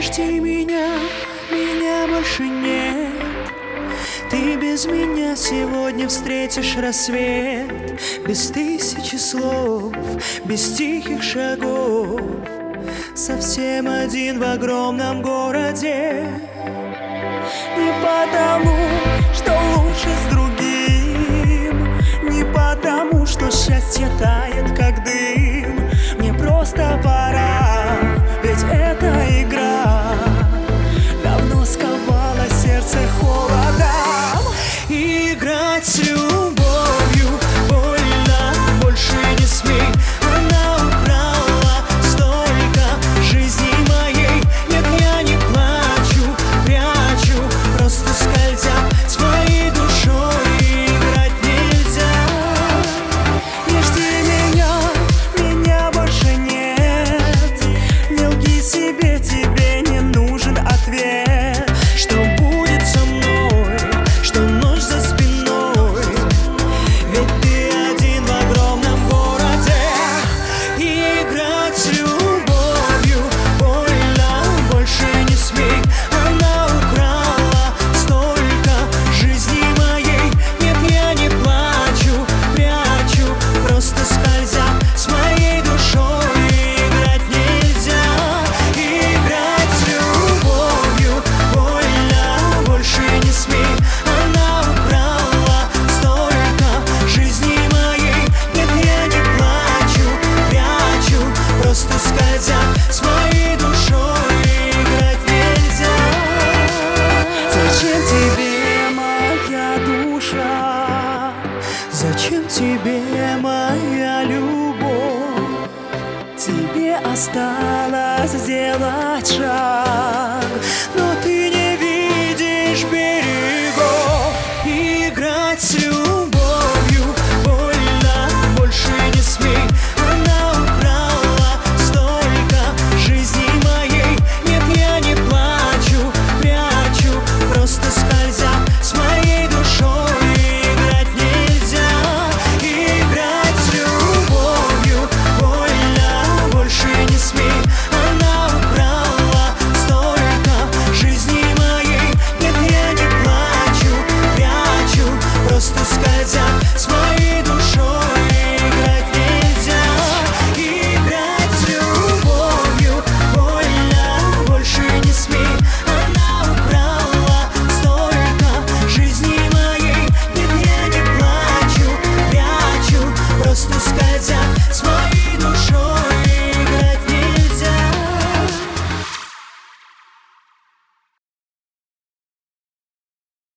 жди меня, меня больше нет. Ты без меня сегодня встретишь рассвет. Без тысячи слов, без тихих шагов, совсем один в огромном городе. Не потому, что лучше с другим, не потому, что счастье тает, как дым. Мне просто пора, ведь эта игра давно сковала сердце холодом. Играть с любовью больно, больше не смей. Она украла столько жизни моей. Нет, я не плачу, прячу, просто скользят с моей душой. Играть нельзя. Не жди меня, меня больше нет. Не лги себе, тебе не нужен ответ. Что будет со мной, что ночь за спиной, ведь ты один в огромном городе. Играть с любовью больно, больше не смей. Она украла столько жизни моей. Нет, я не плачу, прячу, просто скользят с моей душой. Играть нельзя. Играть с любовью больно, больше не смей. Она украла столько жизни моей. Нет, я не плачу, прячу, просто скользят с моей душой. Играть нельзя. Зачем тебе моя душа? Зачем тебе моя любовь? Тебе осталось сделать шаг.